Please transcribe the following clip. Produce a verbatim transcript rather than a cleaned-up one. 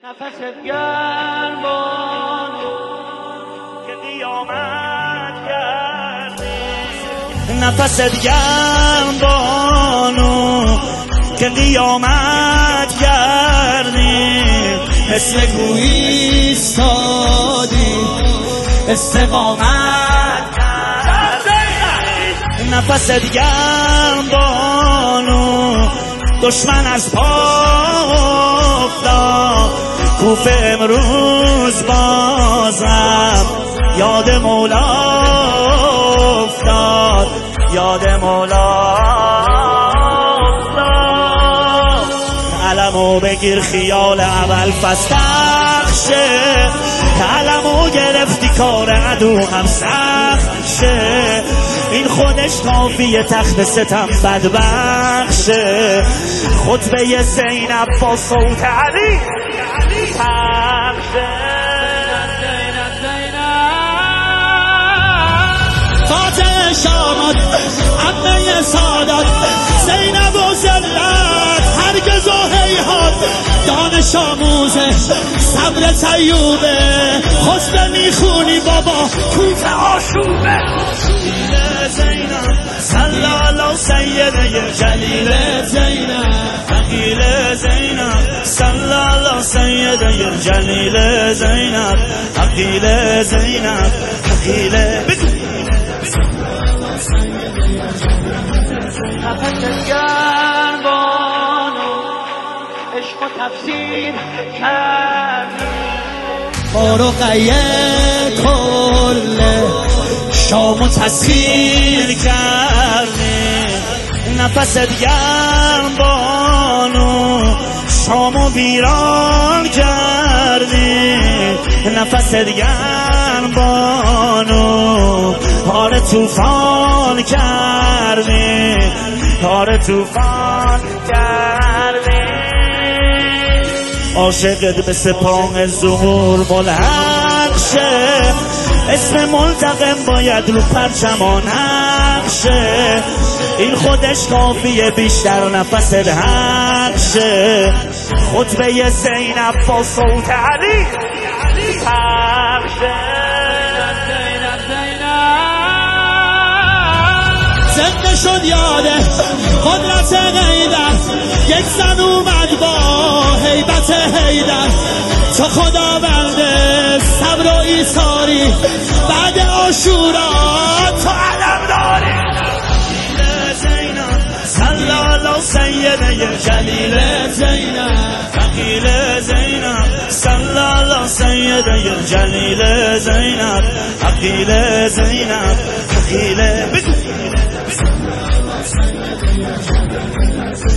نفست گرم بانو که قیامت کردی، نفست گرم بانو که قیامت کردی، مثل گویی استادی استقامت کردی. نفست گرم بانو دشمن از پا افتاد، کوفه امروز بازم یاد مولا افتاد، یاد مولا افتاد. علمو بگیر خیال اول فستخشه، علمو گرفتی کار عدو هم سخت شه، این خودش کافیه تخت ستم بدبخشه. خطبه زینب با صوت علی پخشه. فاتح شامات عمه سادات، زینب و زلت هرگز و هیهات، دانش آموزه صبر طیوبه، خسبه میخونی بابا کوفه آشوبه. زینب سلالا سیده جلیل زینب، فقیل زینب سلالا سیده جلیل زینب، فقیل زینب فقیل بگو نفست گرم بانو عشق و تفسیر کردی، فاروقیه کله شامو تسخیر کردی. نفست گرم بانو شامو ویران کردی، نفست گرم بانو کار توفان کردی، کار توفان کردی. عاشقت به سپاه ظهور ملحق شه، اسم ملتقم باید رو پرچم نقشه، این خودش کافیه بیشتر نفست حق شه. خطبه زینب با صوت علی پخشه. زنده شد یاده قدرت غیدر، یک زن اومد با هیبت حیدر، تو خداونده صبر و ایثاری، بعد عاشورا تو علم داری. زینب سلالا سیده جلیل زینب، فقیل زینب سلالا سیده جلیل زینب، فقیل زینب فقیل بگو